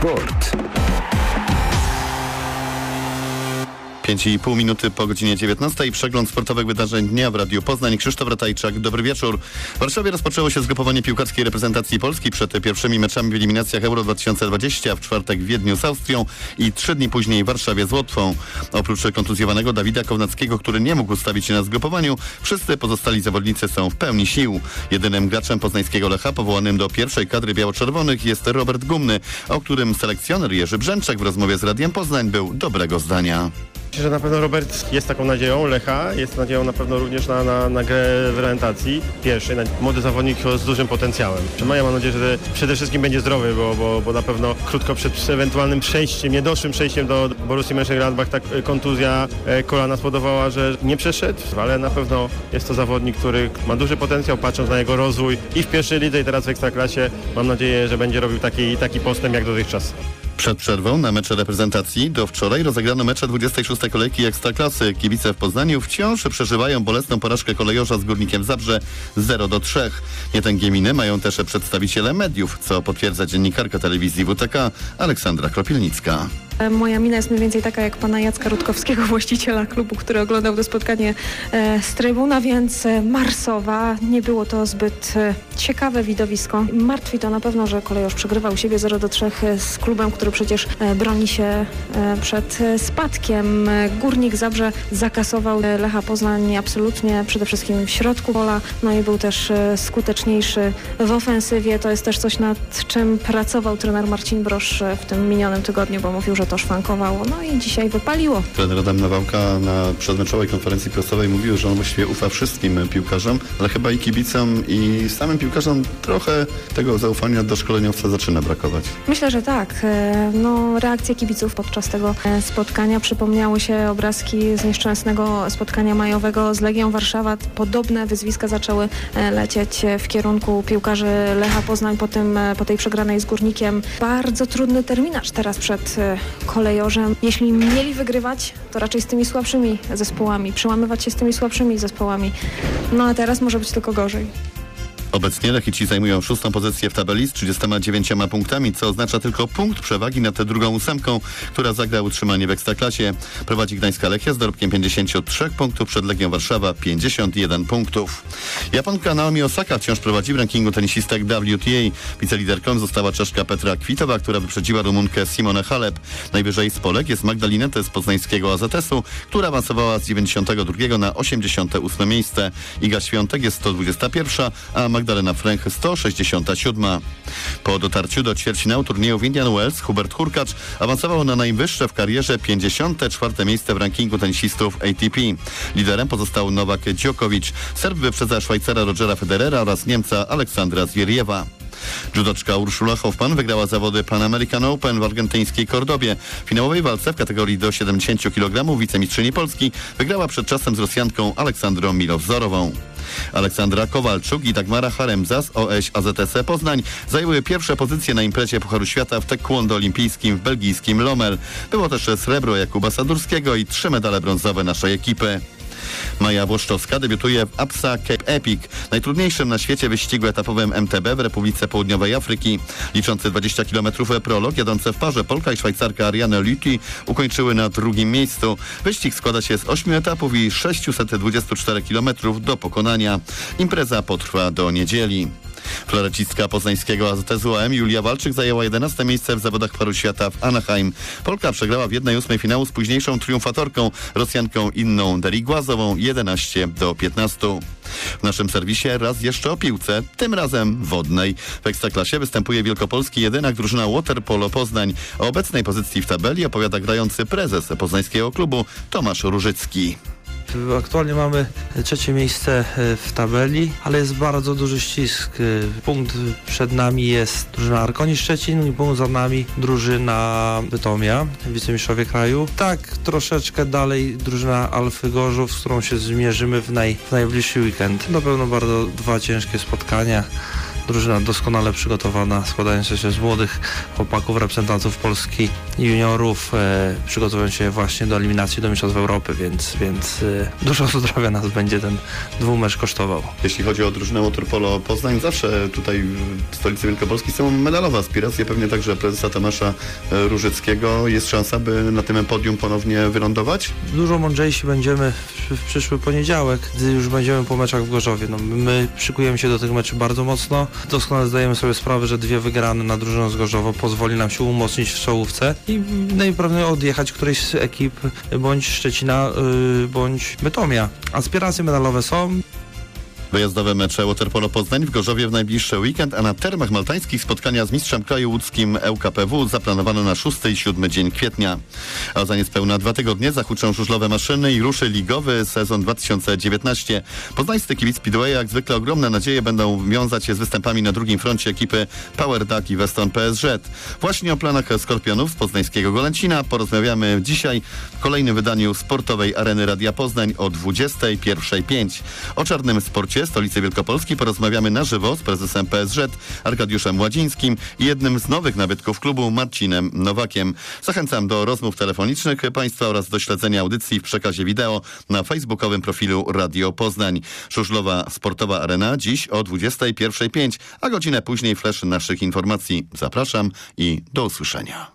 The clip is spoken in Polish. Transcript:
Sport. 5,5 minuty po godzinie 19. Przegląd sportowych wydarzeń dnia w Radiu Poznań. Krzysztof Ratajczak, dobry wieczór. W Warszawie rozpoczęło się zgrupowanie piłkarskiej reprezentacji Polski przed pierwszymi meczami w eliminacjach Euro 2020. W czwartek w Wiedniu z Austrią i 3 dni później w Warszawie z Łotwą. Oprócz kontuzjowanego Dawida Kownackiego, który nie mógł ustawić się na zgrupowaniu, wszyscy pozostali zawodnicy są w pełni sił. Jedynym graczem poznańskiego Lecha powołanym do pierwszej kadry biało-czerwonych jest Robert Gumny, o którym selekcjoner Jerzy Brzęczek w rozmowie z Radiem Poznań był dobrego zdania. Myślę, że na pewno Robert jest taką nadzieją Lecha, jest nadzieją na pewno również na grę w reprezentacji pierwszej. Młody zawodnik z dużym potencjałem. Ja mam nadzieję, że przede wszystkim będzie zdrowy, bo na pewno krótko przed ewentualnym przejściem, niedoszłym przejściem do Borussii Mönchengladbach ta kontuzja kolana spowodowała, że nie przeszedł, ale na pewno jest to zawodnik, który ma duży potencjał, patrząc na jego rozwój i w pierwszej lidze i teraz w Ekstraklasie. Mam nadzieję, że będzie robił taki postęp jak dotychczas. Przed przerwą na mecze reprezentacji do wczoraj rozegrano mecze 26. kolejki Ekstraklasy. Kibice w Poznaniu wciąż przeżywają bolesną porażkę kolejorza z Górnikiem Zabrze 0-3. Nietęgie miny mają też przedstawiciele mediów, co potwierdza dziennikarka telewizji WTK Aleksandra Kropielnicka. Moja mina jest mniej więcej taka jak pana Jacka Rutkowskiego, właściciela klubu, który oglądał to spotkanie z trybuna, więc marsowa. Nie było to zbyt ciekawe widowisko. Martwi to na pewno, że kolejorz przegrywał u siebie 0-3 z klubem, który przecież broni się przed spadkiem. Górnik Zabrze zakasował Lecha Poznań absolutnie, przede wszystkim w środku pola, no i był też skuteczniejszy w ofensywie. To jest też coś, nad czym pracował trener Marcin Brosz w tym minionym tygodniu, bo mówił, że to szwankowało, no i dzisiaj wypaliło. Trener Adam Nawałka na przedmeczowej konferencji prasowej mówił, że on właściwie ufa wszystkim piłkarzom, ale chyba i kibicom, i samym piłkarzom trochę tego zaufania do szkoleniowca zaczyna brakować. Myślę, że tak. No, reakcje kibiców podczas tego spotkania. Przypomniały się obrazki z nieszczęsnego spotkania majowego z Legią Warszawa. Podobne wyzwiska zaczęły lecieć w kierunku piłkarzy Lecha Poznań po tej przegranej z Górnikiem. Bardzo trudny terminarz teraz przed kolejorzem. Jeśli mieli wygrywać, to raczej z tymi słabszymi zespołami, przełamywać się z tymi słabszymi zespołami. No a teraz może być tylko gorzej. Obecnie Lechici zajmują 6. pozycję w tabeli z 39 punktami, co oznacza tylko punkt przewagi nad drugą 8, która zagra utrzymanie w Ekstraklasie. Prowadzi gdańska Lechia z dorobkiem 53 punktów, przed Legią Warszawa 51 punktów. Japonka Naomi Osaka wciąż prowadzi w rankingu tenisistek WTA. Wiceliderką została Czeszka Petra Kvitova, która wyprzedziła Rumunkę Simonę Halep. Najwyżej z Polek jest Magda Linette z poznańskiego AZS-u, która awansowała z 92 na 88 miejsce. Iga Świątek jest 121, a Magdalena Fręch 167. Po dotarciu do ćwierćfinału turnieju w Indian Wells Hubert Hurkacz awansował na najwyższe w karierze 54. miejsce w rankingu tenisistów ATP. Liderem pozostał Nowak Djokovic. Serb wyprzedza Szwajcara Rogera Federera oraz Niemca Aleksandra Zwieriewa. Judoczka Urszula Hoffman wygrała zawody Pan American Open w argentyńskiej Kordobie. W finałowej walce w kategorii do 70 kg wicemistrzyni Polski wygrała przed czasem z Rosjanką Aleksandrą Milowzorową. Aleksandra Kowalczuk i Dagmara Haremza z OŚ AZS Poznań zajęły pierwsze pozycje na imprezie Pucharu Świata w taekwondo olimpijskim w belgijskim Lommel. Było też srebro Jakuba Sadurskiego i 3 medale brązowe naszej ekipy. Maja Włoszczowska debiutuje w APSA Cape Epic, najtrudniejszym na świecie wyścigu etapowym MTB w Republice Południowej Afryki. Liczący 20 km prolog, jadące w parze Polka i Szwajcarka Ariane Lüthi ukończyły na 2. miejscu. Wyścig składa się z 8 etapów i 624 km do pokonania. Impreza potrwa do niedzieli. Florecistka poznańskiego AZS UAM Julia Walczyk zajęła 11. miejsce w zawodach Pucharu Świata w Anaheim. Polka przegrała w 1/8 finału z późniejszą triumfatorką, Rosjanką Inną Derigłazową 11-15. W naszym serwisie raz jeszcze o piłce, tym razem wodnej. W Ekstraklasie występuje wielkopolski jedynak drużyna Waterpolo Poznań. O obecnej pozycji w tabeli opowiada grający prezes poznańskiego klubu Tomasz Różycki. Aktualnie mamy 3. miejsce w tabeli, ale jest bardzo duży ścisk. Punkt przed nami jest drużyna Arkonii Szczecin i punkt za nami drużyna Bytomia, wicemistrzowie kraju. Tak, troszeczkę dalej drużyna Alfy Gorzów, z którą się zmierzymy w najbliższy weekend. Na pewno bardzo 2 ciężkie spotkania. drużyna doskonale przygotowana, składająca się z młodych chłopaków, reprezentantów Polski, juniorów, przygotowują się właśnie do eliminacji do Mistrzostw Europy, więc dużo zdrowia nas będzie ten dwumecz kosztował. Jeśli chodzi o drużynę Waterpolo Poznań, zawsze tutaj w stolicy Wielkopolski są medalowe aspiracje, pewnie także prezesa Tomasza Różyckiego. Jest szansa, by na tym podium ponownie wylądować? Dużo mądrzejsi będziemy w przyszły poniedziałek, gdy już będziemy po meczach w Gorzowie. My szykujemy się do tych meczy bardzo mocno. Doskonale zdajemy sobie sprawę, że 2 wygrane na drużynę z Gorzowa pozwoli nam się umocnić w czołówce i najprawdopodobniej odjechać którejś z ekip bądź Szczecina, bądź Bytomia. Aspiracje medalowe są. Wyjazdowe mecze Waterpolo Poznań w Gorzowie w najbliższy weekend, a na Termach Maltańskich spotkania z mistrzem kraju łódzkim ŁKPW zaplanowano na 6 i 7 dzień kwietnia. A za niespełna 2 tygodnie zahuczą żużlowe maszyny i ruszy ligowy sezon 2019. Poznańscy kibic Speedway jak zwykle ogromne nadzieje będą wiązać się z występami na drugim froncie ekipy Power Duck i Weston PSZ. Właśnie o planach Skorpionów z poznańskiego Golęcina porozmawiamy dzisiaj w kolejnym wydaniu sportowej Areny Radia Poznań o 21:05. O czarnym sporcie stolicy Wielkopolski porozmawiamy na żywo z prezesem PSZ Arkadiuszem Ładzińskim i jednym z nowych nabytków klubu Marcinem Nowakiem. Zachęcam do rozmów telefonicznych Państwa oraz do śledzenia audycji w przekazie wideo na facebookowym profilu Radio Poznań. Żużlowa sportowa arena dziś o 21:05, a godzinę później flash naszych informacji. Zapraszam i do usłyszenia.